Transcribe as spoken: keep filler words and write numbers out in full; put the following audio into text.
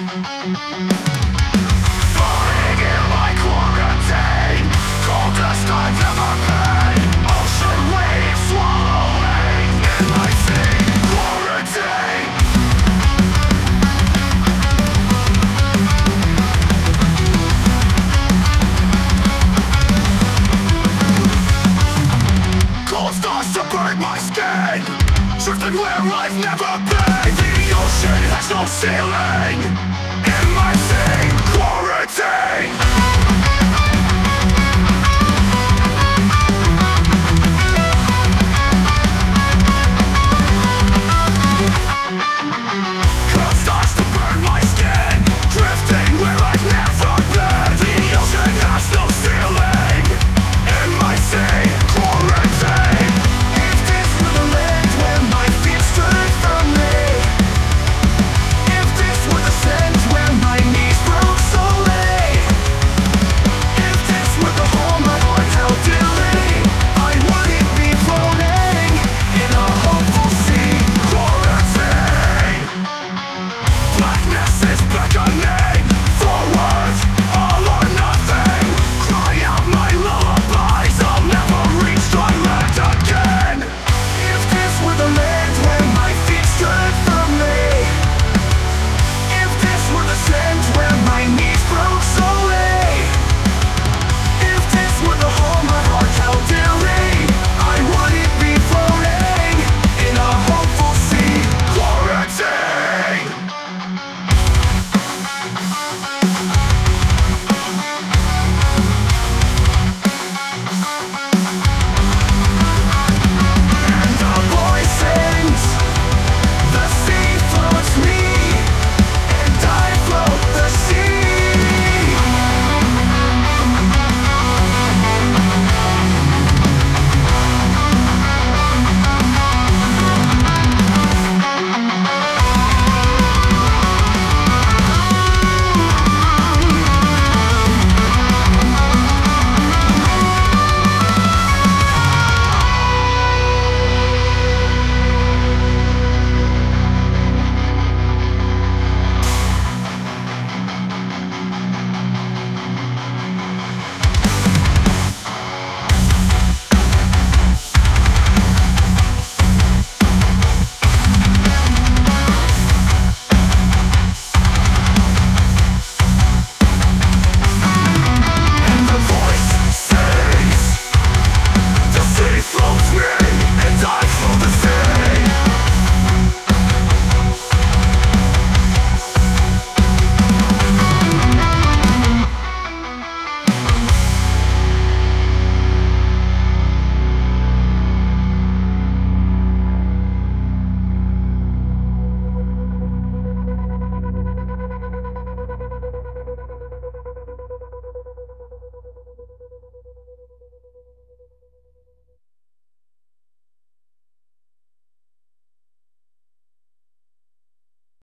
Burning in my quarantine, coldest I've ever been. Ocean waves swallowing in my sea. Quarantine. Cold starts to burn my skin, drifting where I've never been. The ocean has no ceiling in my sea. Quarantine.